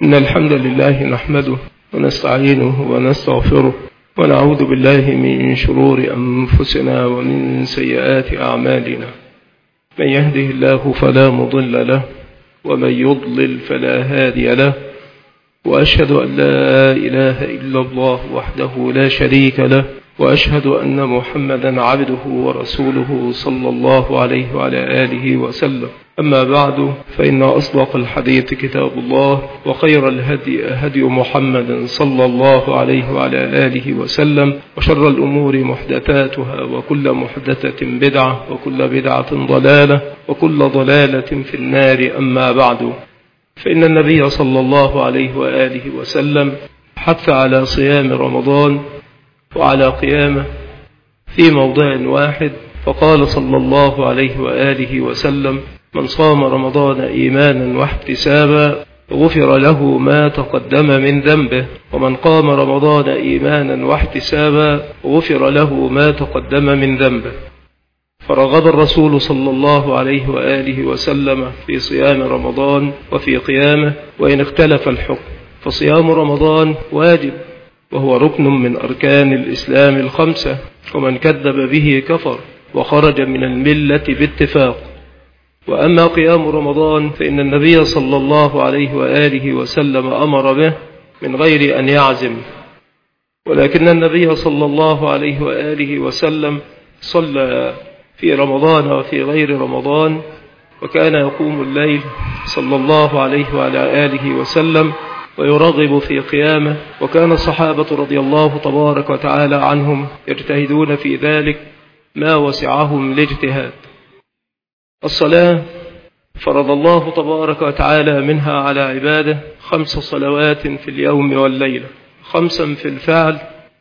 إن الحمد لله نحمده ونستعينه ونستغفره ونعوذ بالله من شرور أنفسنا ومن سيئات أعمالنا. من يهده الله فلا مضل له ومن يضلل فلا هادي له، وأشهد أن لا إله إلا الله وحده لا شريك له، وأشهد أن محمدا عبده ورسوله صلى الله عليه وعلى آله وسلم. أما بعد، فإن أصدق الحديث كتاب الله، وخير الهدي هدي محمد صلى الله عليه وعلى آله وسلم، وشر الأمور محدثاتها، وكل محدثة بدعة، وكل بدعة ضلالة، وكل ضلالة في النار. أما بعد، فإن النبي صلى الله عليه وآله وسلم حث على صيام رمضان وعلى قيامه في موضع واحد، فقال صلى الله عليه وآله وسلم: من صام رمضان إيمانا واحتسابا غفر له ما تقدم من ذنبه، ومن قام رمضان إيمانا واحتسابا غفر له ما تقدم من ذنبه. فرغب الرسول صلى الله عليه وآله وسلم في صيام رمضان وفي قيامه، وإن اختلف الحكم، فصيام رمضان واجب، وهو ركن من أركان الإسلام الخمسة، ومن كذب به كفر وخرج من الملة باتفاق. وأما قيام رمضان فإن النبي صلى الله عليه وآله وسلم أمر به من غير أن يعزم، ولكن النبي صلى الله عليه وآله وسلم صلى في رمضان وفي غير رمضان، وكان يقوم الليل صلى الله عليه وعلى آله وسلم ويرغب في قيامه، وكان الصحابة رضي الله تبارك وتعالى عنهم يجتهدون في ذلك ما وسعهم الاجتهاد. الصلاة فرض الله تبارك وتعالى منها على عباده 5 صلوات في اليوم والليلة، 5 في الفعل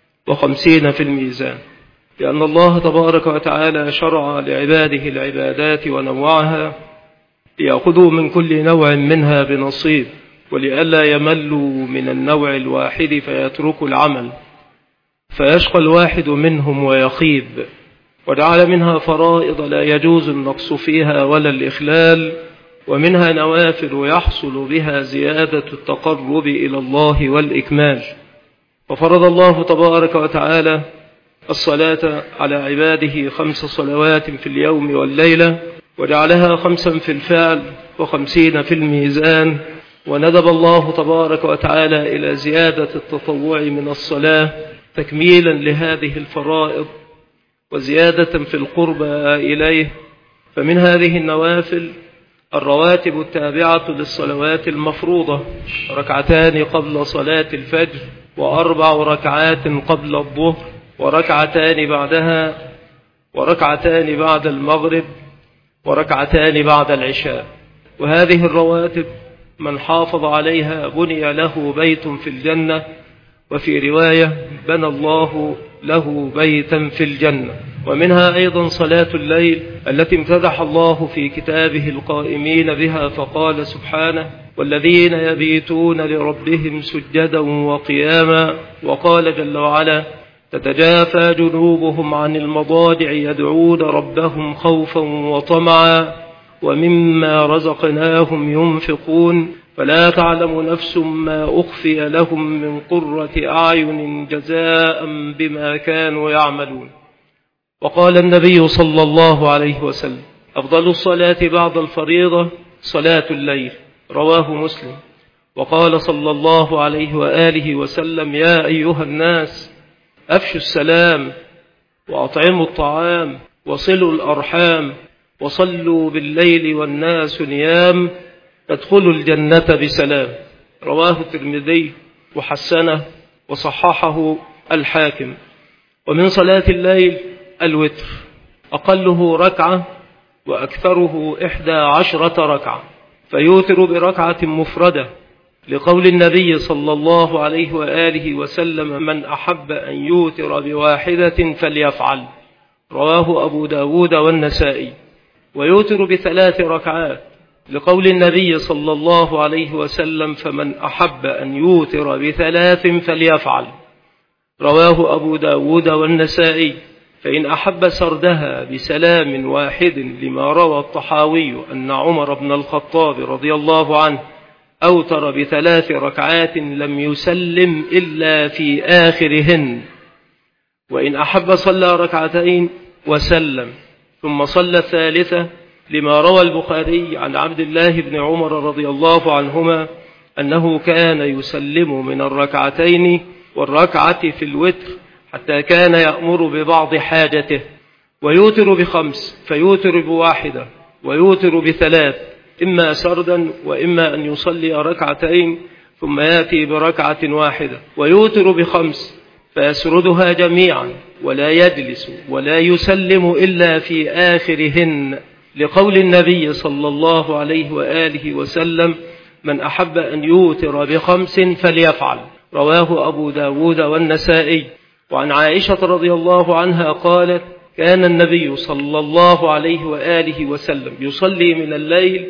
و50 في الميزان، لأن الله تبارك وتعالى شرع لعباده العبادات ونوعها ليأخذوا من كل نوع منها بنصيب، ولئلا يملوا من النوع الواحد فيتركوا العمل فيشقى الواحد منهم ويخيب. وجعل منها فرائض لا يجوز النقص فيها ولا الإخلال، ومنها نوافل يحصل بها زيادة التقرب إلى الله والإكمال. ففرض الله تبارك وتعالى الصلاة على عباده 5 صلوات في اليوم والليلة، وجعلها 5 في الفعل و50 في الميزان. وندب الله تبارك وتعالى إلى زيادة التطوع من الصلاة تكميلا لهذه الفرائض وزيادة في القربى إليه. فمن هذه النوافل الرواتب التابعة للصلوات المفروضة: 2 قبل صلاة الفجر، و4 ركعات قبل الظهر، وركعتان بعدها، وركعتان بعد المغرب، وركعتان بعد العشاء. وهذه الرواتب من حافظ عليها بني له بيت في الجنة، وفي رواية بنى الله له بيتا في الجنة. ومنها أيضا صلاة الليل التي امتدح الله في كتابه القائمين بها، فقال سبحانه: والذين يبيتون لربهم سجدا وقياما. وقال جل وعلا: تتجافى جنوبهم عن المضاجع يدعون ربهم خوفا وطمعا ومما رزقناهم ينفقون فلا تعلم نفس ما أخفي لهم من قرة أعين جزاء بما كانوا يعملون. وقال النبي صلى الله عليه وسلم: أفضل الصلاة بعد الفريضة صلاة الليل، رواه مسلم. وقال صلى الله عليه وآله وسلم: يا أيها الناس، أفشوا السلام، وأطعموا الطعام، وصلوا الأرحام، وصلوا بالليل والناس نيام، تدخلوا الجنة بسلام، رواه الترمذي وحسنه وصححه الحاكم. ومن صلاة الليل الوتر، أقله ركعة وأكثره 11 ركعة، فيوتر بركعة مفردة، لقول النبي صلى الله عليه وآله وسلم: من أحب أن يوتر بواحدة فليفعل، رواه أبو داود والنسائي. ويوتر ب3 ركعات، لقول النبي صلى الله عليه وسلم: فمن أحب أن يوتر ب3 فليفعل، رواه أبو داود والنسائي. فإن أحب سردها بسلام واحد، لما روى الطحاوي أن عمر بن الخطاب رضي الله عنه أوتر ب3 ركعات لم يسلم إلا في آخرهن، وإن أحب صلى ركعتين وسلم ثم صلى الثالثة، لما روى البخاري عن عبد الله بن عمر رضي الله عنهما أنه كان يسلم من الركعتين والركعة في الوتر حتى كان يأمر ببعض حاجته، ويوتر ب5 فيوتر ب1 ويوتر ب3، إما سردا وإما أن يصلي ركعتين ثم يأتي بركعة واحدة، ويوتر ب5 فيسردها جميعا ولا يجلس ولا يسلم إلا في آخرهن، لقول النبي صلى الله عليه وآله وسلم: من أحب أن يوتر ب5 فليفعل. رواه أبو داود والنسائي. وعن عائشة رضي الله عنها قالت: كان النبي صلى الله عليه وآله وسلم يصلي من الليل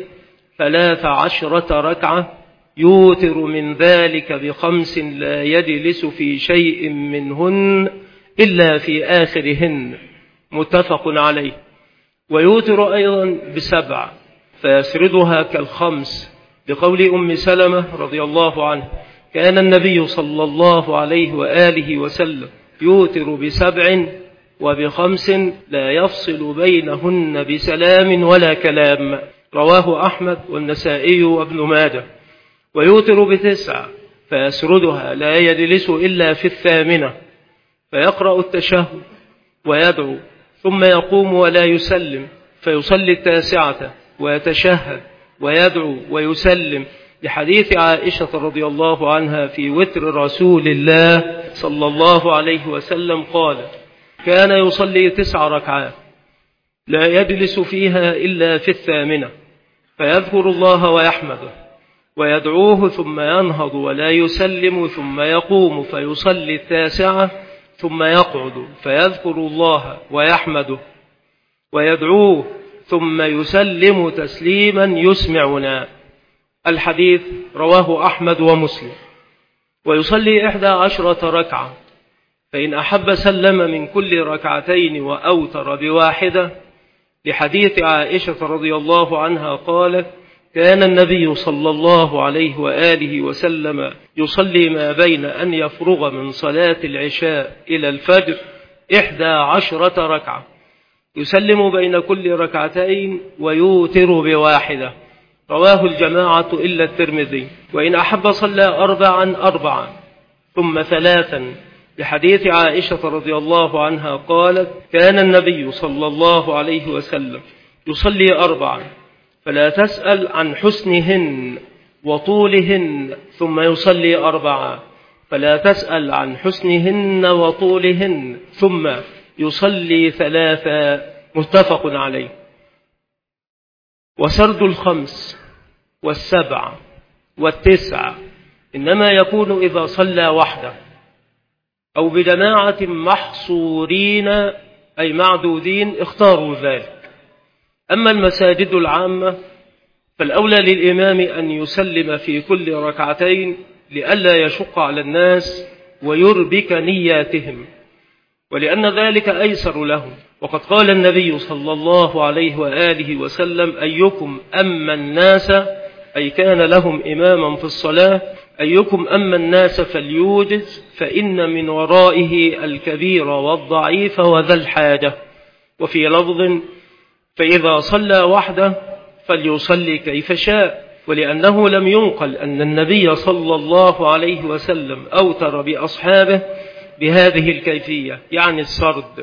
13 ركعة يوتر من ذلك ب5 لا يجلس في شيء منهن إلا في آخرهن، متفق عليه. ويوتر أيضا ب7 فيسردها كال5، لقول أم سلمة رضي الله عنه: كان النبي صلى الله عليه وآله وسلم يوتر ب7 وب5 لا يفصل بينهن بسلام ولا كلام. رواه أحمد والنسائي وابن ماجه. ويوتر ب9 فيسردها لا يجلس إلا في 8 فيقرأ التشهد ويدعو ثم يقوم ولا يسلم، فيصلي 9 ويتشهد ويدعو ويسلم، لحديث عائشة رضي الله عنها في وتر رسول الله صلى الله عليه وسلم قال: كان يصلي 9 ركعات لا يجلس فيها إلا في 8 فيذكر الله ويحمده ويدعوه ثم ينهض ولا يسلم ثم يقوم فيصلي 9 ثم يقعد فيذكر الله ويحمده ويدعوه ثم يسلم تسليما يسمعنا. الحديث رواه أحمد ومسلم. ويصلي 11 ركعة، فإن أحب سلم من كل ركعتين وأوتر ب1، لحديث عائشة رضي الله عنها قالت: كان النبي صلى الله عليه وآله وسلم يصلي ما بين أن يفرغ من صلاة العشاء إلى الفجر 11 ركعة، يسلم بين كل ركعتين ويوتر ب1. رواه الجماعة إلا الترمذي. وإن أحب صلى 4 ثم 3، لحديث عائشة رضي الله عنها قالت: كان النبي صلى الله عليه وسلم يصلي 4 فلا تسأل عن حسنهن وطولهن، ثم يصلي 4 فلا تسأل عن حسنهن وطولهن، ثم يصلي 3، متفق عليه. وسرد 5 و7 و9 إنما يكون إذا صلى وحده أو بجماعة محصورين أي معدودين اختاروا ذلك. أما المساجد العامة فالأولى للإمام أن يسلم في كل ركعتين لئلا يشق على الناس ويربك نياتهم، ولأن ذلك أيسر لهم. وقد قال النبي صلى الله عليه وآله وسلم: أيكم أما الناس، أي كان لهم إماما في الصلاة، أيكم أما الناس فليوجز، فإن من ورائه الكبير والضعيف وذا الحاجة. وفي لفظ: فإذا صلى وحده فليصلي كيف شاء، ولأنه لم ينقل أن النبي صلى الله عليه وسلم أوتر بأصحابه بهذه الكيفية، يعني سرد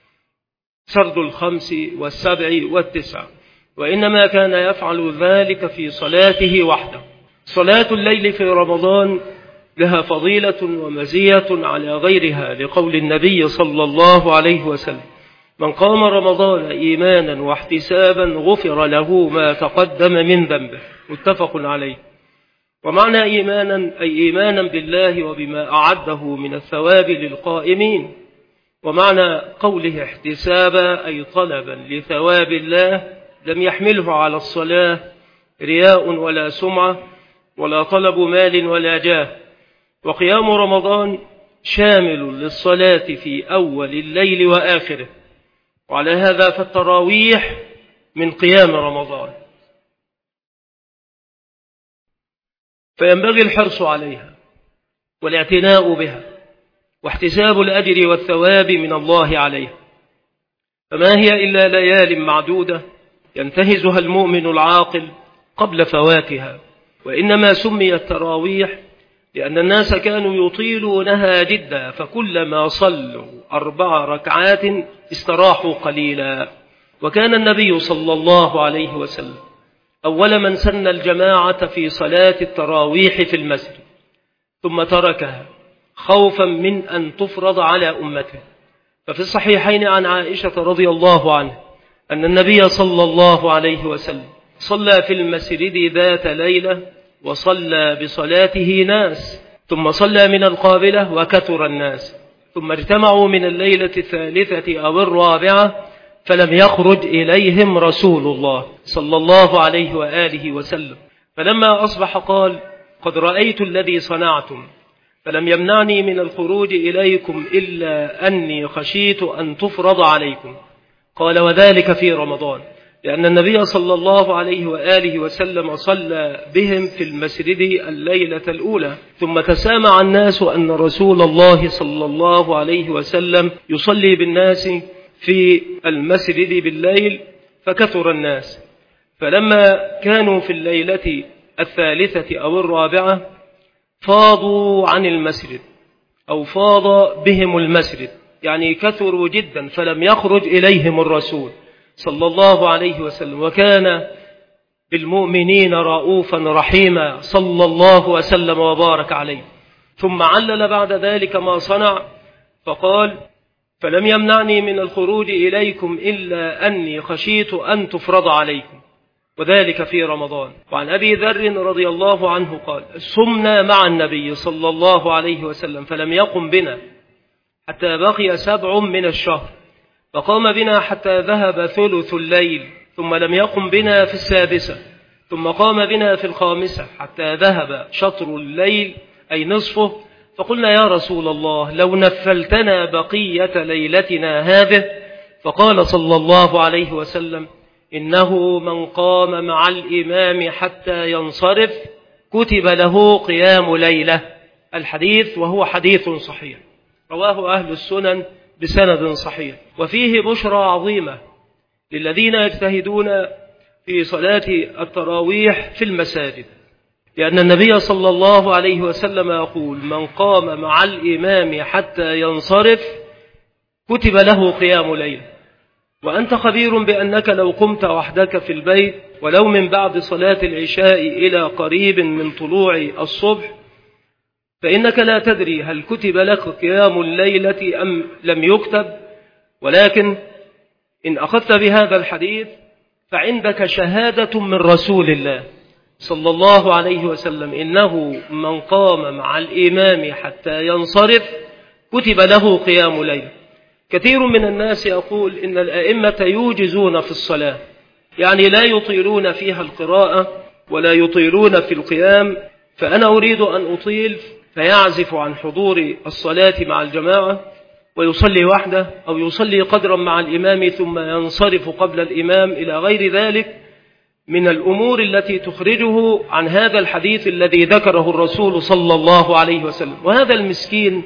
5 و7 و9، وإنما كان يفعل ذلك في صلاته وحده. صلاة الليل في رمضان لها فضيلة ومزية على غيرها، لقول النبي صلى الله عليه وسلم: من قام رمضان إيمانا واحتسابا غفر له ما تقدم من ذنبه، متفق عليه. ومعنى إيمانا أي إيمانا بالله وبما أعده من الثواب للقائمين. ومعنى قوله احتسابا أي طلبا لثواب الله لم يحمله على الصلاة رياء ولا سمعة ولا طلب مال ولا جاه. وقيام رمضان شامل للصلاة في أول الليل وآخره، وعلى هذا فالتراويح من قيام رمضان. فينبغي الحرص عليها والاعتناء بها واحتساب الأجر والثواب من الله عليها، فما هي إلا ليال معدودة ينتهزها المؤمن العاقل قبل فواتها. وإنما سميت تراويح لأن الناس كانوا يطيلونها جدا، فكلما صلوا 4 ركعات استراحوا قليلا. وكان النبي صلى الله عليه وسلم أول من سن الجماعة في صلاة التراويح في المسجد، ثم تركها خوفا من أن تفرض على أمته. ففي الصحيحين عن عائشة رضي الله عنها أن النبي صلى الله عليه وسلم صلى في المسجد ذات ليلة وصلى بصلاته ناس، ثم صلى من القابلة وكثر الناس، ثم اجتمعوا من الليلة الثالثة أو الرابعة فلم يخرج إليهم رسول الله صلى الله عليه وآله وسلم. فلما أصبح قال: قد رأيت الذي صنعتم فلم يمنعني من الخروج إليكم إلا أني خشيت أن تفرض عليكم. قال: وذلك في رمضان، لأن النبي صلى الله عليه وآله وسلم صلى بهم في المسجد الليلة الأولى، ثم تسامع الناس أن رسول الله صلى الله عليه وسلم يصلي بالناس في المسجد بالليل فكثر الناس. فلما كانوا في الليلة الثالثة أو الرابعة فاضوا عن المسجد أو فاض بهم المسجد، يعني كثروا جدا، فلم يخرج إليهم الرسول صلى الله عليه وسلم. وكان بالمؤمنين رؤوفا رحيما صلى الله وسلم وبارك عليه. ثم علل بعد ذلك ما صنع فقال: فلم يمنعني من الخروج إليكم إلا أني خشيت أن تفرض عليكم، وذلك في رمضان. وعن أبي ذر رضي الله عنه قال: صمنا مع النبي صلى الله عليه وسلم فلم يقم بنا حتى بقي 7 من الشهر، فقام بنا حتى ذهب ثلث الليل، ثم لم يقم بنا في 6، ثم قام بنا في 5 حتى ذهب شطر الليل أي نصفه. فقلنا: يا رسول الله لو نفلتنا بقية ليلتنا هذه. فقال صلى الله عليه وسلم: إنه من قام مع الإمام حتى ينصرف كتب له قيام ليلة. الحديث وهو حديث صحيح رواه أهل السنن بسند صحيح، وفيه بشرى عظيمة للذين يجتهدون في صلاة التراويح في المساجد، لأن النبي صلى الله عليه وسلم يقول: من قام مع الإمام حتى ينصرف كتب له قيام ليلة. وأنت خبير بأنك لو قمت وحدك في البيت ولو من بعد صلاة العشاء إلى قريب من طلوع الصبح فإنك لا تدري هل كتب لك قيام الليلة أم لم يكتب، ولكن إن أخذت بهذا الحديث فعندك شهادة من رسول الله صلى الله عليه وسلم: إنه من قام مع الإمام حتى ينصرف كتب له قيام ليل. كثير من الناس يقول إن الأئمة يوجزون في الصلاة، يعني لا يطيلون فيها القراءة ولا يطيلون في القيام، فأنا أريد أن أطيل فيعزف عن حضور الصلاة مع الجماعة ويصلي وحده، أو يصلي قدرا مع الإمام ثم ينصرف قبل الإمام، إلى غير ذلك من الأمور التي تخرجه عن هذا الحديث الذي ذكره الرسول صلى الله عليه وسلم. وهذا المسكين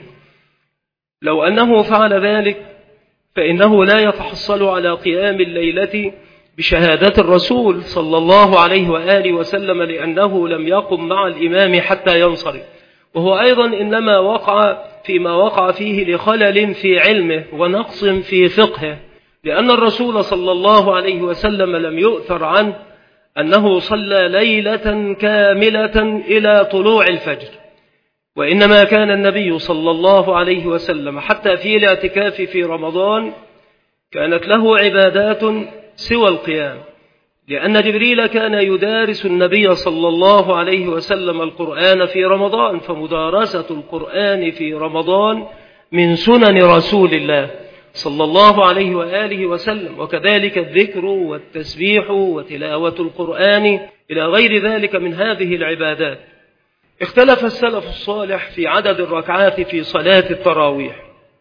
لو أنه فعل ذلك فإنه لا يتحصل على قيام الليلة بشهادة الرسول صلى الله عليه وآله وسلم، لأنه لم يقم مع الإمام حتى ينصرف. وهو أيضا إنما وقع فيما وقع فيه لخلل في علمه ونقص في فقهه، لأن الرسول صلى الله عليه وسلم لم يؤثر عنه أنه صلى ليلة كاملة إلى طلوع الفجر، وإنما كان النبي صلى الله عليه وسلم حتى في الاعتكاف في رمضان كانت له عبادات سوى القيام، لأن جبريل كان يدارس النبي صلى الله عليه وسلم القرآن في رمضان، فمدارسة القرآن في رمضان من سنن رسول الله صلى الله عليه وآله وسلم، وكذلك الذكر والتسبيح وتلاوة القرآن إلى غير ذلك من هذه العبادات. اختلف السلف الصالح في عدد الركعات في صلاة التراويح،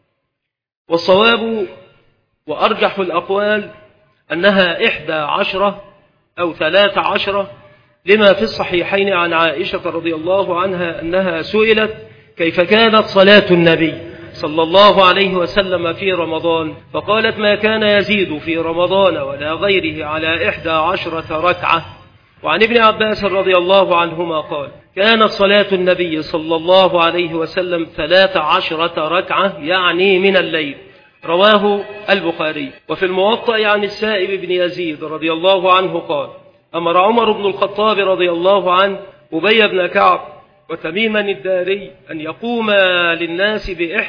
والصواب وأرجح الأقوال أنها 11 أو 13 لما في الصحيحين عن عائشة رضي الله عنها أنها سئلت كيف كانت صلاة النبي صلى الله عليه وسلم في رمضان، فقالت ما كان يزيد في رمضان ولا غيره على 11 ركعة. وعن ابن عباس رضي الله عنهما قال كانت صلاة النبي صلى الله عليه وسلم 13 ركعة يعني من الليل، رواه البخاري. وفي الموطأ عن السائب بن يزيد رضي الله عنه قال أمر عمر بن الخطاب رضي الله عنه أبي بن كعب وتميما الداري أن يقوما للناس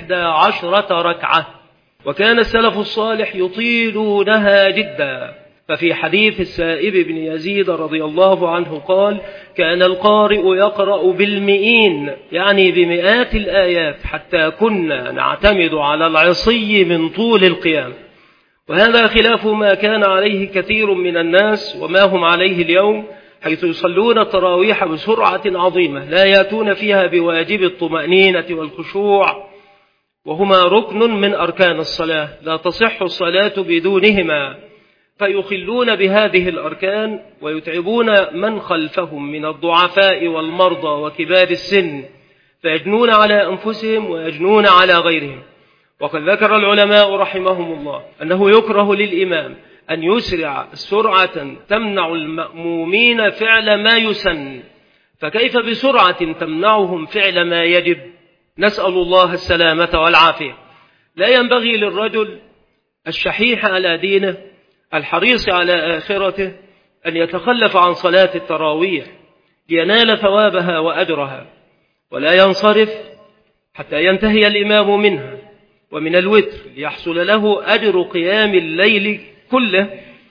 ب11 ركعة، وكان السلف الصالح يطيلونها جدا. ففي حديث السائب بن يزيد رضي الله عنه قال كان القارئ يقرأ بالمئين يعني بمئات الآيات حتى كنا نعتمد على العصي من طول القيام، وهذا خلاف ما كان عليه كثير من الناس وما هم عليه اليوم، حيث يصلون التراويح بسرعة عظيمة لا يأتون فيها بواجب الطمأنينة والخشوع، وهما ركن من أركان الصلاة لا تصح الصلاة بدونهما، فيخلون بهذه الأركان ويتعبون من خلفهم من الضعفاء والمرضى وكبار السن، فيجنون على أنفسهم ويجنون على غيرهم. وقد ذكر العلماء رحمهم الله أنه يكره للإمام أن يسرع سرعة تمنع المأمومين فعل ما يسن، فكيف بسرعة تمنعهم فعل ما يجب؟ نسأل الله السلامة والعافية. لا ينبغي للرجل الشحيح على دينه الحريص على آخرته أن يتخلف عن صلاة التراويح لينال ثوابها وأجرها، ولا ينصرف حتى ينتهي الإمام منها ومن الوتر ليحصل له أجر قيام الليل كله.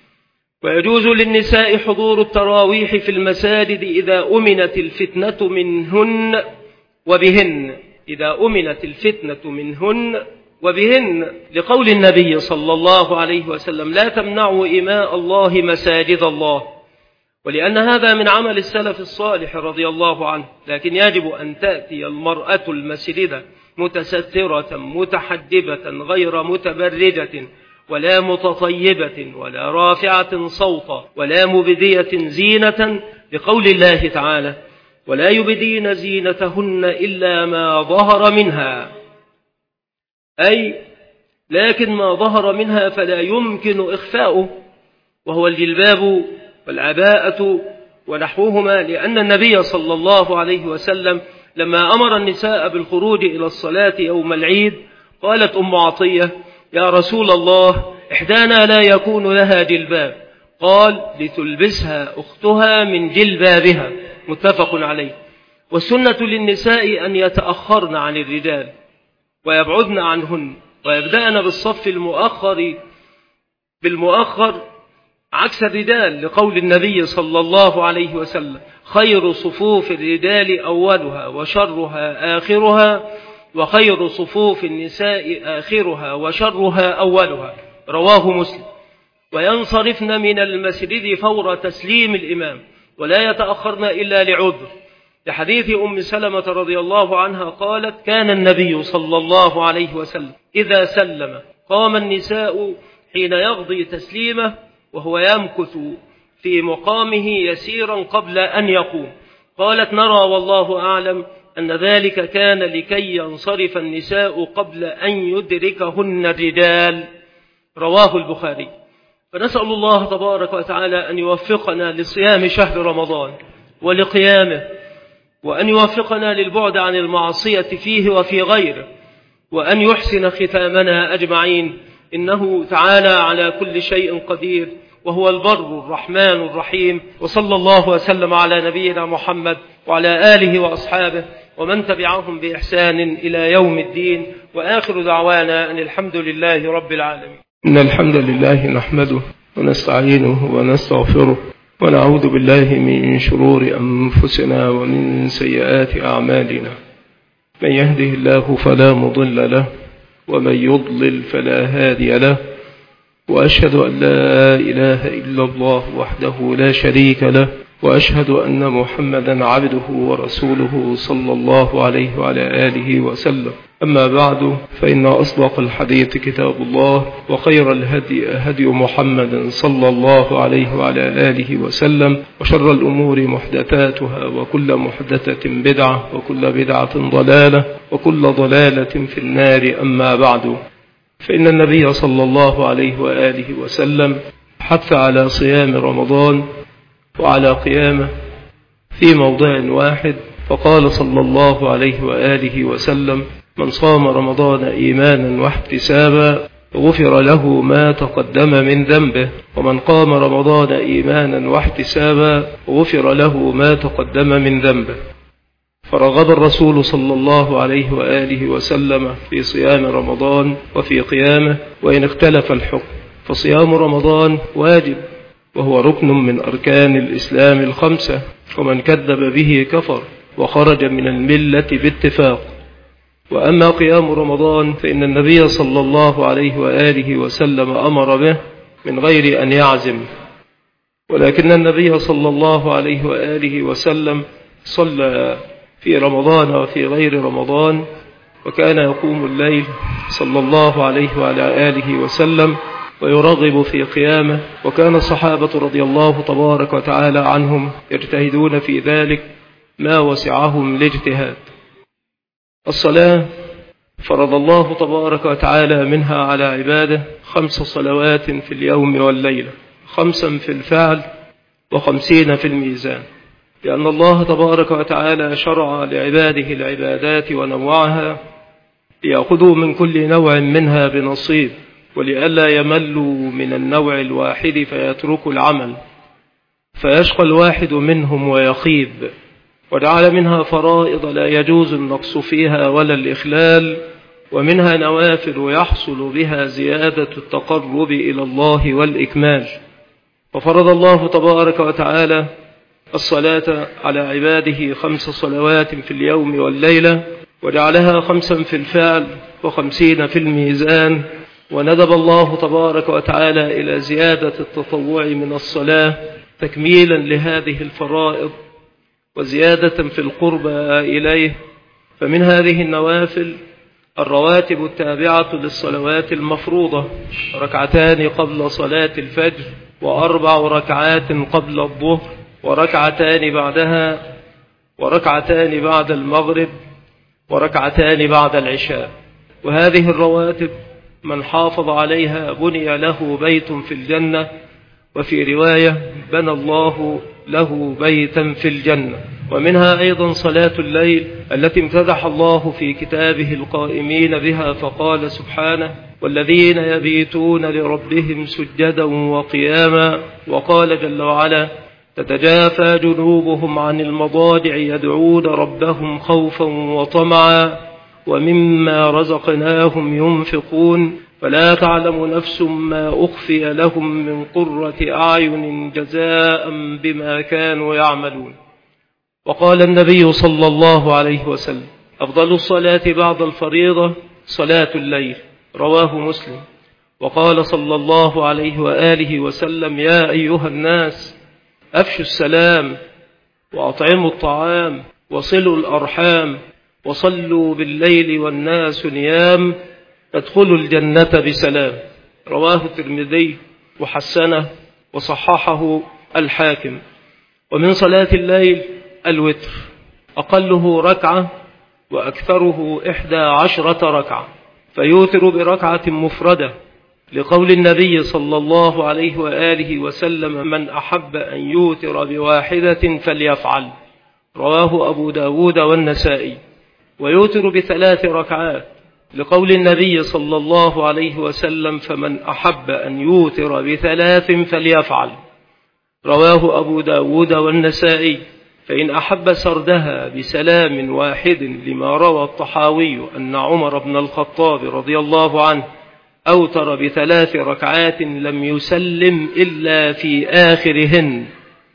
ويجوز للنساء حضور التراويح في المساجد إذا أمنت الفتنة منهن وبهن، إذا أمنت الفتنة منهن وبهن، لقول النبي صلى الله عليه وسلم لا تمنعوا إماء الله مساجد الله، ولأن هذا من عمل السلف الصالح رضي الله عنه. لكن يجب أن تأتي المرأة المسجد متسترة متحجبة غير متبرجة ولا متطيبة ولا رافعة صوتا ولا مبدية زينة، لقول الله تعالى ولا يبدين زينتهن إلا ما ظهر منها، أي لكن ما ظهر منها فلا يمكن إخفاؤه، وهو الجلباب والعباءة ونحوهما، لأن النبي صلى الله عليه وسلم لما أمر النساء بالخروج إلى الصلاة يوم العيد قالت أم عطية يا رسول الله إحدانا لا يكون لها جلباب، قال لتلبسها أختها من جلبابها، متفق عليه. والسنة للنساء أن يتأخرن عن الرجال ويبعدن عنهن ويبدأن بالصف بالمؤخر عكس الرجال، لقول النبي صلى الله عليه وسلم خير صفوف الرجال أولها وشرها آخرها، وخير صفوف النساء آخرها وشرها أولها، رواه مسلم. وينصرفن من المسجد فور تسليم الإمام ولا يتأخرن إلا لعذر، لحديث أم سلمة رضي الله عنها قالت كان النبي صلى الله عليه وسلم إذا سلم قام النساء حين يقضي تسليمه وهو يمكث في مقامه يسيرا قبل أن يقوم. قالت نرى والله أعلم أن ذلك كان لكي ينصرف النساء قبل أن يدركهن الرجال، رواه البخاري. فنسأل الله تبارك وتعالى أن يوفقنا لصيام شهر رمضان ولقيامه، وأن يوفقنا للبعد عن المعصية فيه وفي غيره، وأن يحسن ختامنا أجمعين، إنه تعالى على كل شيء قدير، وهو البر الرحمن الرحيم. وصلى الله وسلم على نبينا محمد وعلى آله وأصحابه ومن تبعهم بإحسان إلى يوم الدين، وآخر دعوانا أن الحمد لله رب العالمين. إن الحمد لله نحمده ونستعينه ونستغفره ونعوذ بالله من شرور أنفسنا ومن سيئات أعمالنا، من يهده الله فلا مضل له ومن يضلل فلا هادي له، وأشهد أن لا إله إلا الله وحده لا شريك له، وأشهد أن محمدا عبده ورسوله صلى الله عليه وعلى آله وسلم. أما بعد، فإن أصدق الحديث كتاب الله، وخير الهدي هدي محمد صلى الله عليه وعلى آله وسلم، وشر الأمور محدثاتها، وكل محدثة بدعة، وكل بدعة ضلالة، وكل ضلالة في النار. أما بعد، فإن النبي صلى الله عليه وآله وسلم حث على صيام رمضان وعلى قيامه في موضع واحد، فقال صلى الله عليه وآله وسلم: من صام رمضان إيمانا واحتسابا غفر له ما تقدم من ذنبه، ومن قام رمضان إيمانا واحتسابا غفر له ما تقدم من ذنبه. فرغب الرسول صلى الله عليه وآله وسلم في صيام رمضان وفي قيامه، وإن اختلف الحكم، فصيام رمضان واجب، وهو ركن من أركان الإسلام الخمسة، ومن كذب به كفر وخرج من الملة باتفاق. وأما قيام رمضان فإن النبي صلى الله عليه وآله وسلم أمر به من غير أن يعزم، ولكن النبي صلى الله عليه وآله وسلم صلى في رمضان وفي غير رمضان، وكان يقوم الليل صلى الله عليه وعلى آله وسلم ويرغب في قيامه، وكان الصحابة رضي الله تبارك وتعالى عنهم يجتهدون في ذلك ما وسعهم الاجتهاد. الصلاة فرض الله تبارك وتعالى منها على عباده 5 صلوات في اليوم والليلة، 5 في الفعل و50 في الميزان، لأن الله تبارك وتعالى شرع لعباده العبادات ونوعها ليأخذوا من كل نوع منها بنصيب، ولئلا يملوا من النوع الواحد فيتركوا العمل فيشقى الواحد منهم ويخيب. وجعل منها فرائض لا يجوز النقص فيها ولا الإخلال، ومنها نوافل يحصل بها زيادة التقرب إلى الله والإكمال. وفرض الله تبارك وتعالى الصلاة على عباده 5 صلوات في اليوم والليلة، وجعلها 5 في الفعل و50 في الميزان. وندب الله تبارك وتعالى إلى زيادة التطوع من الصلاة تكميلا لهذه الفرائض وزيادة في القرب إليه. فمن هذه النوافل الرواتب التابعة للصلوات المفروضة: 2 قبل صلاة الفجر، و4 ركعات قبل الظهر، وركعتان بعدها، وركعتان بعد المغرب، وركعتان بعد العشاء. وهذه الرواتب من حافظ عليها بني له بيت في الجنة، وفي رواية بنى الله له بيتا في الجنة. ومنها أيضا صلاة الليل التي امتدح الله في كتابه القائمين بها، فقال سبحانه: والذين يبيتون لربهم سجدا وقياما. وقال جل وعلا: تتجافى جنوبهم عن المضاجع يدعون ربهم خوفا وطمعا ومما رزقناهم ينفقون فلا تعلم نفس ما أخفي لهم من قرة أعين جزاء بما كانوا يعملون. وقال النبي صلى الله عليه وسلم: أفضل الصلاة بعد الفريضة صلاة الليل، رواه مسلم. وقال صلى الله عليه وآله وسلم: يا أيها الناس أفشوا السلام، وأطعموا الطعام، وصلوا الأرحام، وصلوا بالليل والناس نيام، تدخلوا الجنة بسلام، رواه الترمذي وحسنه وصححه الحاكم. ومن صلاة الليل الوتر، أقله ركعة وأكثره 11 ركعة، فيوتر بركعة مفردة، لقول النبي صلى الله عليه وآله وسلم: من أحب أن يوتر بواحدة فليفعل، رواه أبو داود والنسائي. ويوتر ب3 ركعات، لقول النبي صلى الله عليه وسلم: فمن أحب أن يوتر ب3 فليفعل، رواه أبو داود والنسائي. فإن أحب سردها بسلام واحد، لما روى الطحاوي أن عمر بن الخطاب رضي الله عنه أوتر ب3 ركعات لم يسلم إلا في آخرهن.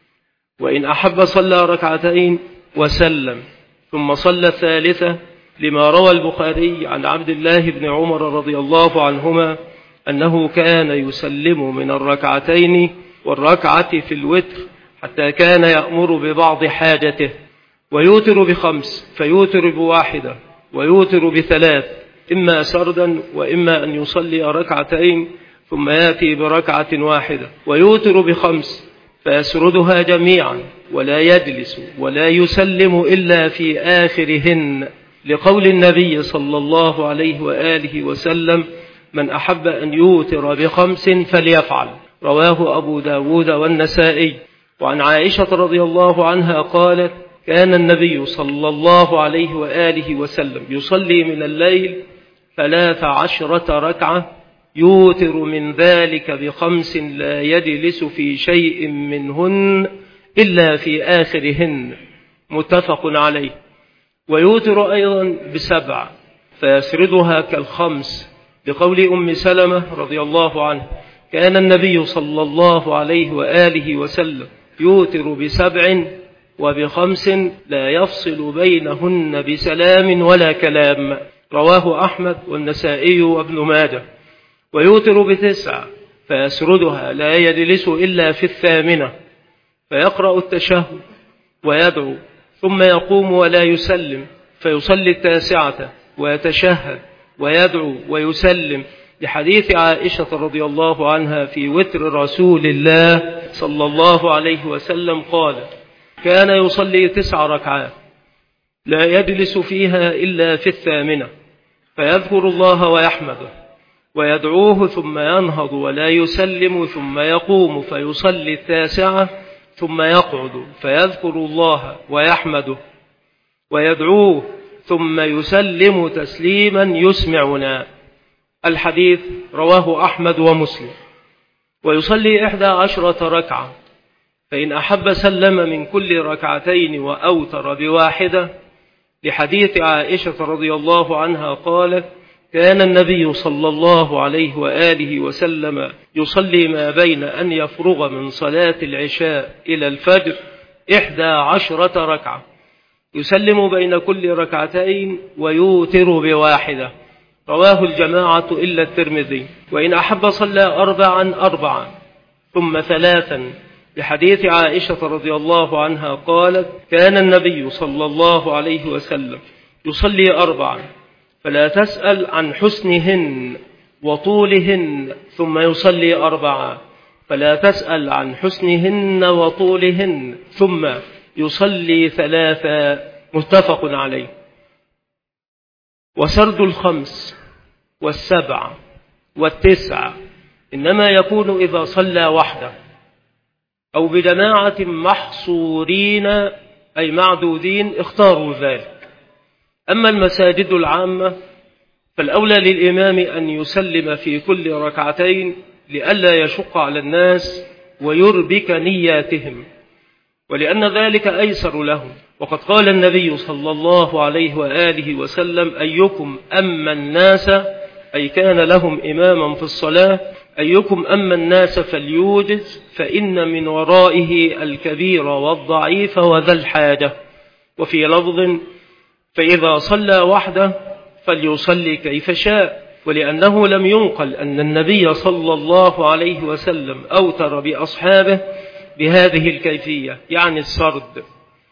وإن أحب صلى 2 ركعتين وسلم ثم صلى الثالثة، لما روى البخاري عن عبد الله بن عمر رضي الله عنهما أنه كان يسلم من 2 ركعتين والركعة في الوتر حتى كان يأمر ببعض حاجته. ويوتر ب5، فيوتر ب1 ويوتر ب3، إما سردا وإما أن يصلي ركعتين ثم يأتي بركعة واحدة، ويوتر ب5 فيسردها جميعا ولا يجلس ولا يسلم إلا في آخرهن، لقول النبي صلى الله عليه وآله وسلم: من أحب أن يوتر ب5 فليفعل. رواه أبو داود والنسائي. وعن عائشة رضي الله عنها قالت: كان النبي صلى الله عليه وآله وسلم يصلي من الليل 13 ركعة يوتر من ذلك ب5 لا يجلس في شيء منهن إلا في آخرهن، متفق عليه. ويوتر أيضا ب7 فيسردها كال5، لقول أم سلمة رضي الله عنه: كان النبي صلى الله عليه وآله وسلم يوتر ب7 وب5 لا يفصل بينهن بسلام ولا كلام. رواه أحمد والنسائي وابن ماجه. ويوتر ب9 فيسردها لا يجلس إلا في 8 فيقرأ التشهد ويدعو ثم يقوم ولا يسلم، فيصلي 9 ويتشهد ويدعو ويسلم، لحديث عائشة رضي الله عنها في وتر رسول الله صلى الله عليه وسلم قال: كان يصلي 9 ركعات لا يجلس فيها إلا في 8 فيذكر الله ويحمده ويدعوه ثم ينهض ولا يسلم ثم يقوم فيصلي 9 ثم يقعد فيذكر الله ويحمده ويدعوه ثم يسلم تسليما يسمعنا. الحديث رواه أحمد ومسلم. ويصلي 11 ركعة، فإن أحب سلم من كل ركعتين وأوتر ب1، لحديث عائشة رضي الله عنها قالت: كان النبي صلى الله عليه وآله وسلم يصلي ما بين أن يفرغ من صلاة العشاء إلى الفجر 11 ركعة، يسلم بين كل ركعتين ويوتر ب1. رواه الجماعة إلا الترمذي. وإن أحب صلى 4 ثم 3، لحديث عائشة رضي الله عنها قالت: كان النبي صلى الله عليه وسلم يصلي 4 فلا تسأل عن حسنهن وطولهن ثم يصلي 4 فلا تسأل عن حسنهن وطولهن ثم يصلي 3، متفق عليه. وسرد 5 و7 و9 إنما يكون إذا صلى وحده أو بجماعة محصورين أي معدودين اختاروا ذلك. أما المساجد العامة فالأولى للإمام أن يسلم في كل ركعتين لئلا يشق على الناس ويربك نياتهم، ولأن ذلك أيسر لهم. وقد قال النبي صلى الله عليه وآله وسلم: أيكم أما الناس، أي كان لهم إماما في الصلاة، أيكم أما الناس فليوجز فإن من ورائه الكبير والضعيف وذا الحاجة. وفي لفظ: فإذا صلى وحده فليصلي كيف شاء، ولأنه لم ينقل أن النبي صلى الله عليه وسلم أوتر بأصحابه بهذه الكيفية، يعني سرد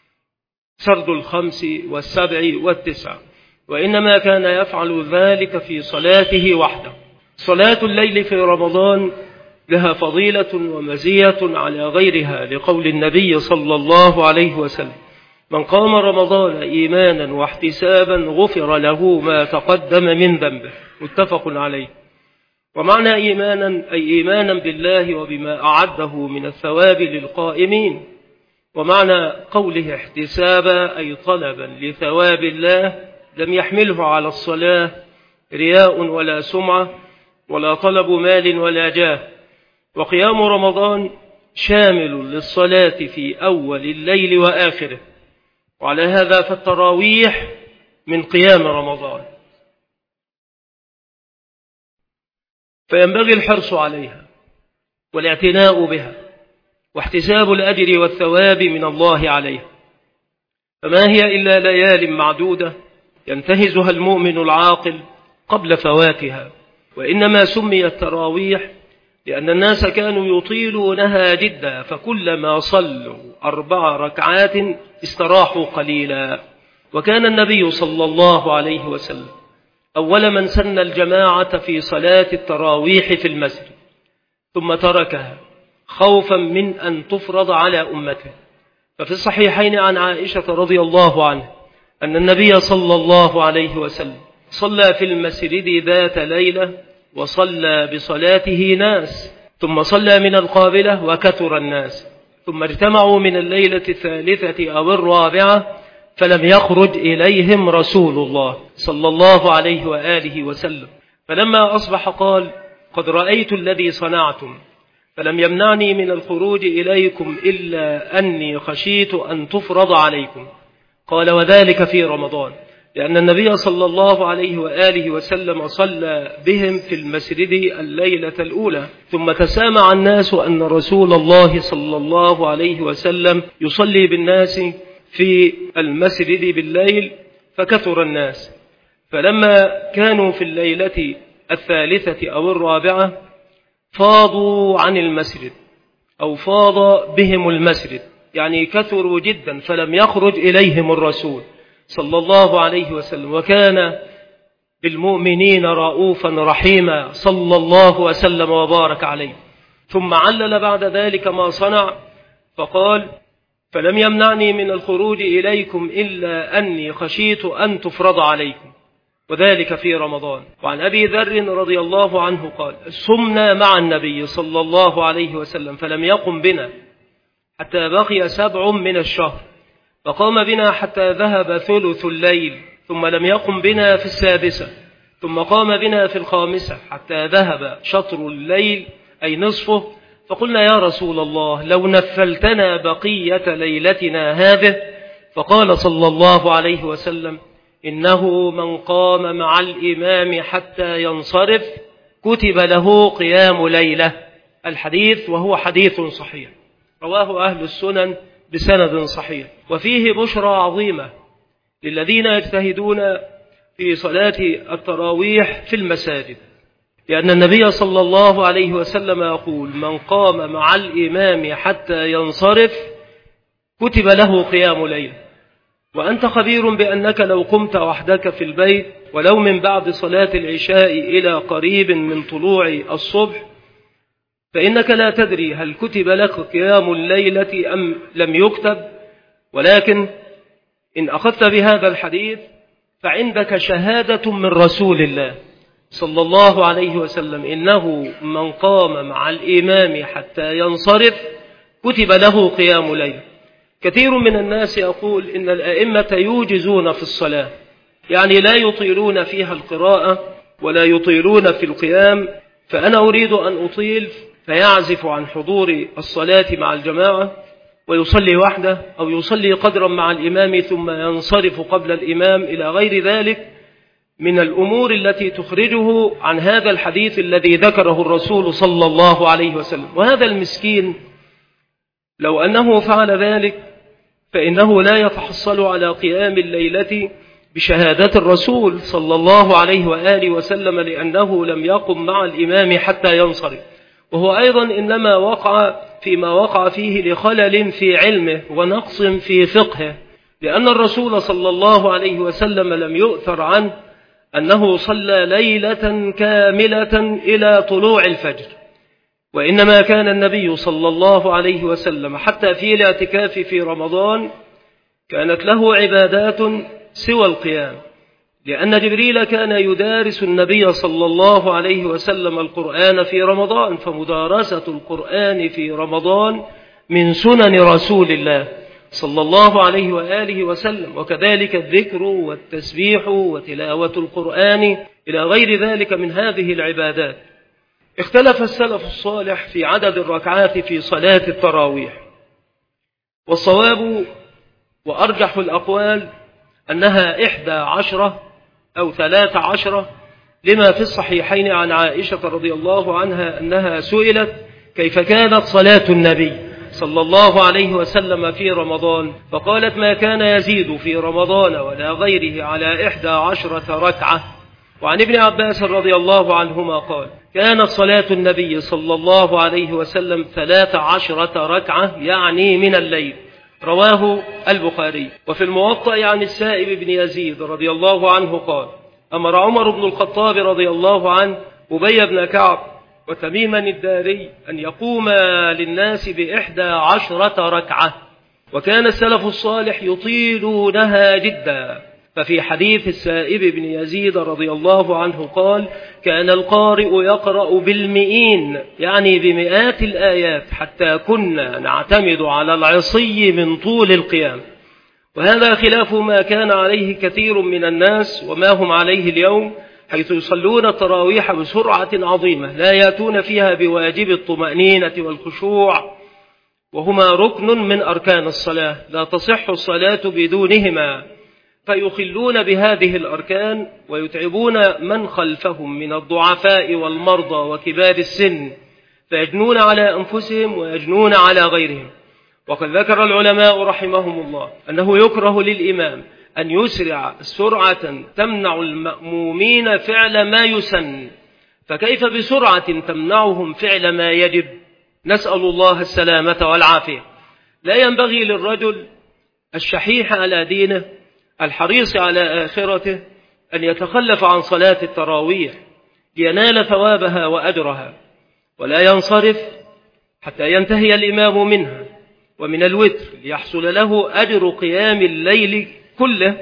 5 و7 و9، وإنما كان يفعل ذلك في صلاته وحده. صلاة الليل في رمضان لها فضيلة ومزية على غيرها، لقول النبي صلى الله عليه وسلم: من قام رمضان إيمانا واحتسابا غفر له ما تقدم من ذنبه، متفق عليه. ومعنى إيمانا أي إيمانا بالله وبما أعده من الثواب للقائمين. ومعنى قوله احتسابا أي طلبا لثواب الله لم يحمله على الصلاة رياء ولا سمعة ولا طلب مال ولا جاه. وقيام رمضان شامل للصلاة في أول الليل وآخره، وعلى هذا فالتراويح من قيام رمضان، فينبغي الحرص عليها والاعتناء بها واحتساب الأجر والثواب من الله عليها، فما هي إلا ليال معدودة ينتهزها المؤمن العاقل قبل فواتها. وإنما سميت تراويح لأن الناس كانوا يطيلونها جدا، فكلما صلوا 4 ركعات استراحوا قليلا. وكان النبي صلى الله عليه وسلم أول من سن الجماعة في صلاة التراويح في المسجد، ثم تركها خوفا من أن تفرض على أمته. ففي الصحيحين عن عائشة رضي الله عنها أن النبي صلى الله عليه وسلم صلى في المسجد ذات ليلة وصلى بصلاته ناس، ثم صلى من القابلة وكثر الناس، ثم اجتمعوا من الليلة الثالثة أو الرابعة فلم يخرج إليهم رسول الله صلى الله عليه وآله وسلم. فلما أصبح قال: قد رأيت الذي صنعتم، فلم يمنعني من الخروج إليكم إلا أني خشيت أن تفرض عليكم. قال: وذلك في رمضان، لأن النبي صلى الله عليه وآله وسلم صلى بهم في المسجد الليلة الأولى، ثم تسامع الناس أن رسول الله صلى الله عليه وسلم يصلي بالناس في المسجد بالليل، فكثر الناس. فلما كانوا في الليلة الثالثة أو الرابعة فاضوا عن المسجد، أو فاض بهم المسجد، يعني كثروا جدا، فلم يخرج إليهم الرسول صلى الله عليه وسلم. وكان بالمؤمنين رؤوفا رحيما صلى الله وسلم وبارك عليه. ثم علل بعد ذلك ما صنع فقال: فلم يمنعني من الخروج إليكم إلا أني خشيت أن تفرض عليكم، وذلك في رمضان. وعن أبي ذر رضي الله عنه قال: صمنا مع النبي صلى الله عليه وسلم فلم يقم بنا حتى بقي 7 من الشهر، فقام بنا حتى ذهب ثلث الليل، ثم لم يقم بنا في 6، ثم قام بنا في 5 حتى ذهب شطر الليل أي نصفه. فقلنا: يا رسول الله، لو نفلتنا بقية ليلتنا هذه. فقال صلى الله عليه وسلم: إنه من قام مع الإمام حتى ينصرف كتب له قيام ليلة. الحديث وهو حديث صحيح، رواه أهل السنن بسند صحيح، وفيه بشرى عظيمة للذين يجتهدون في صلاة التراويح في المساجد، لأن النبي صلى الله عليه وسلم يقول: من قام مع الإمام حتى ينصرف كتب له قيام ليلة. وأنت خبير بأنك لو قمت وحدك في البيت ولو من بعد صلاة العشاء إلى قريب من طلوع الصبح، فإنك لا تدري هل كتب لك قيام الليلة أم لم يكتب. ولكن إن أخذت بهذا الحديث فعندك شهادة من رسول الله صلى الله عليه وسلم: إنه من قام مع الإمام حتى ينصرف كتب له قيام ليلة. كثير من الناس يقول إن الأئمة يوجزون في الصلاة، يعني لا يطيلون فيها القراءة ولا يطيلون في القيام، فأنا أريد أن أطيل فيعزف عن حضور الصلاة مع الجماعة ويصلي وحده، أو يصلي قدرا مع الإمام ثم ينصرف قبل الإمام، إلى غير ذلك من الأمور التي تخرجه عن هذا الحديث الذي ذكره الرسول صلى الله عليه وسلم. وهذا المسكين لو أنه فعل ذلك فإنه لا يتحصل على قيام الليلة بشهادة الرسول صلى الله عليه وآله وسلم، لأنه لم يقم مع الإمام حتى ينصرف. وهو أيضا إنما وقع فيما وقع فيه لخلل في علمه ونقص في فقهه، لأن الرسول صلى الله عليه وسلم لم يؤثر عنه أنه صلى ليلة كاملة إلى طلوع الفجر، وإنما كان النبي صلى الله عليه وسلم حتى في الاعتكاف في رمضان كانت له عبادات سوى القيام، لأن جبريل كان يدارس النبي صلى الله عليه وسلم القرآن في رمضان، فمدارسة القرآن في رمضان من سنن رسول الله صلى الله عليه وآله وسلم، وكذلك الذكر والتسبيح وتلاوة القرآن إلى غير ذلك من هذه العبادات. اختلف السلف الصالح في عدد الركعات في صلاة التراويح، والصواب وأرجح الأقوال أنها 11 أو 13، لما في الصحيحين عن عائشة رضي الله عنها أنها سئلت كيف كانت صلاة النبي صلى الله عليه وسلم في رمضان، فقالت: ما كان يزيد في رمضان ولا غيره على 11 ركعة. وعن ابن عباس رضي الله عنهما قال: كانت صلاة النبي صلى الله عليه وسلم 13 ركعة، يعني من الليل. رواه البخاري. وفي الموطأ عن السائب بن يزيد رضي الله عنه قال: أمر عمر بن الخطاب رضي الله عنه أبي بن كعب وتميما الداري أن يقوما للناس ب11 ركعة، وكان السلف الصالح يطيلونها جدا. ففي حديث السائب بن يزيد رضي الله عنه قال: كان القارئ يقرأ بالمئين، يعني بمئات الآيات، حتى كنا نعتمد على العصي من طول القيام. وهذا خلاف ما كان عليه كثير من الناس وما هم عليه اليوم، حيث يصلون التراويح بسرعة عظيمة لا يأتون فيها بواجب الطمأنينة والخشوع، وهما ركن من أركان الصلاة لا تصح الصلاة بدونهما، فيخلون بهذه الأركان ويتعبون من خلفهم من الضعفاء والمرضى وكبار السن، فيجنون على أنفسهم ويجنون على غيرهم. وقد ذكر العلماء رحمهم الله أنه يكره للإمام أن يسرع سرعة تمنع المأمومين فعل ما يسن، فكيف بسرعة تمنعهم فعل ما يجب؟ نسأل الله السلامة والعافية. لا ينبغي للرجل الشحيح على دينه الحريص على آخرته أن يتخلف عن صلاة التراويح لينال ثوابها وأجرها، ولا ينصرف حتى ينتهي الإمام منها ومن الوتر ليحصل له أجر قيام الليل كله.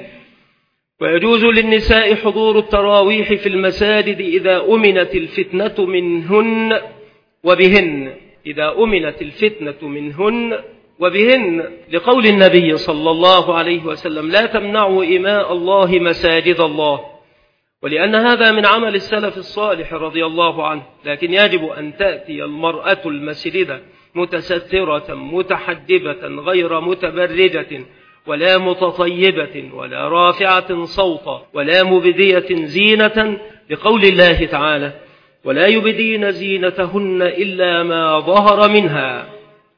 ويجوز للنساء حضور التراويح في المساجد إذا أمنت الفتنة منهن وبهن، إذا أمنت الفتنة منهن وبهن، لقول النبي صلى الله عليه وسلم: لا تمنعوا إماء الله مساجد الله. ولأن هذا من عمل السلف الصالح رضي الله عنه، لكن يجب أن تأتي المرأة المسجد متسترة متحجبة غير متبرجة ولا متطيبة ولا رافعة صوتا ولا مبدية زينة، لقول الله تعالى: ولا يبدين زينتهن إلا ما ظهر منها،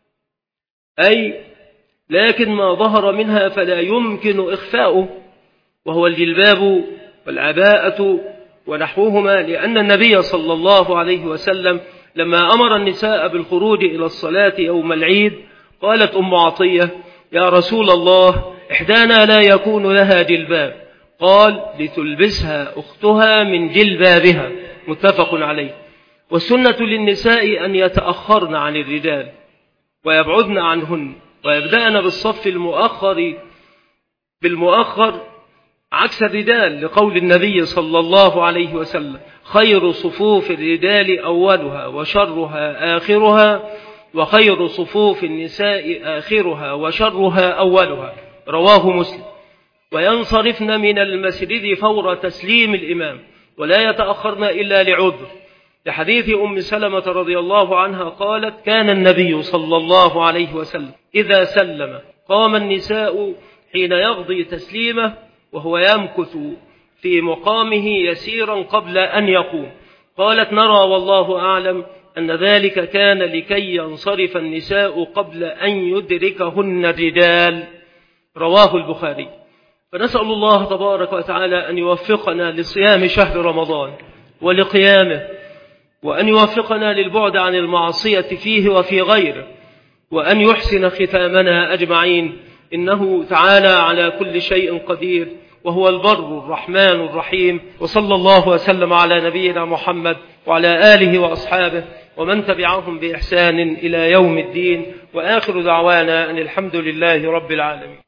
أي لكن ما ظهر منها فلا يمكن إخفاؤه، وهو الجلباب والعباءة ونحوهما. لأن النبي صلى الله عليه وسلم لما أمر النساء بالخروج إلى الصلاة يوم العيد قالت أم عطية: يا رسول الله، إحدانا لا يكون لها جلباب. قال: لتلبسها أختها من جلبابها، متفق عليه. والسنة للنساء أن يتأخرن عن الرجال ويبعدن عنهن ويبدأن بالصف بالمؤخر عكس الرجال، لقول النبي صلى الله عليه وسلم: خير صفوف الرجال أولها وشرها آخرها، وخير صفوف النساء آخرها وشرها أولها. رواه مسلم. وينصرفن من المسجد فور تسليم الإمام ولا يتأخرن إلا لعذر، لحديث أم سلمة رضي الله عنها قالت: كان النبي صلى الله عليه وسلم إذا سلم قام النساء حين يقضي تسليمه وهو يمكث في مقامه يسيرا قبل أن يقوم. قالت: نرى والله أعلم أن ذلك كان لكي ينصرف النساء قبل أن يدركهن الرجال. رواه البخاري. فنسأل الله تبارك وتعالى أن يوفقنا لصيام شهر رمضان ولقيامه، وأن يوفقنا للبعد عن المعصية فيه وفي غيره، وأن يحسن ختامنا أجمعين، إنه تعالى على كل شيء قدير، وهو البر الرحمن الرحيم. وصلى الله وسلم على نبينا محمد وعلى آله وأصحابه ومن تبعهم بإحسان إلى يوم الدين، وآخر دعوانا أن الحمد لله رب العالمين.